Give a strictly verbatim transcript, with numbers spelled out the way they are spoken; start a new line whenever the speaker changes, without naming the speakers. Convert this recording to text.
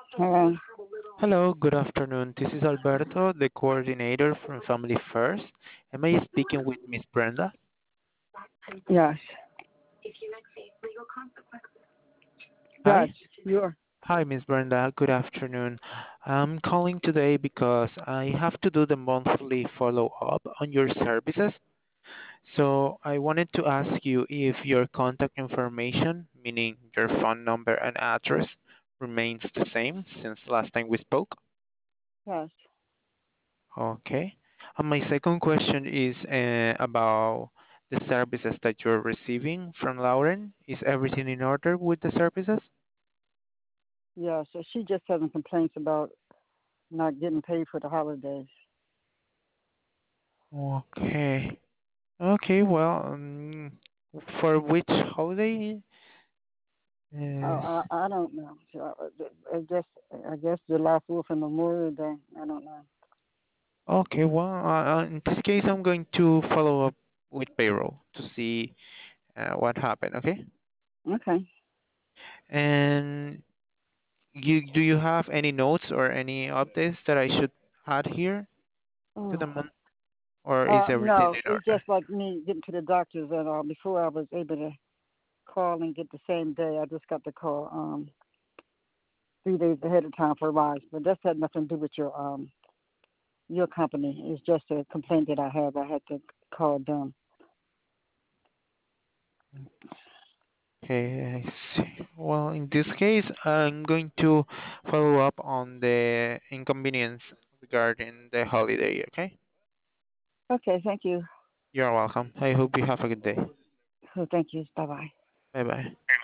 Hello.
Hello, good afternoon. This is Alberto, the coordinator from Family First. Am I speaking with Miss Brenda?
Yes. Yes.
Hi.
You are.
Hi, Miss Brenda. Good afternoon. I'm calling today because I have to do the monthly follow-up on your services. So I wanted to ask you if your contact information, meaning your phone number and address, remains the same since last time we spoke.
Yes.
Okay. And my second question is uh, about the services that you're receiving from Lauren. Is everything in order with the services?
Yes. So she just having complaints about not getting paid for the holidays.
Okay. Okay, well, um, for which holiday
I
is...
I, I don't know. So I, I guess I guess July Fourth and Memorial Day. I don't know.
Okay, well, uh, uh, in this case, I'm going to follow up with payroll to see uh, what happened, okay?
Okay.
And you do you have any notes or any updates that I should add here to
Oh.
the month, or is
Uh,
everything
no,
in
it's
order?
just like me getting to the doctors, and uh, before I was able to call and get the same day, I just got the call um three days ahead of time for a rise. But that's had nothing to do with your um your company. It's just a complaint that I have. I had to call them.
Okay, I see. Well, in this case, I'm going to follow up on the inconvenience regarding the holiday, okay?
Okay. Thank you.
You're welcome. I hope you have a good day.
Oh, thank you. Bye bye.
Bye bye.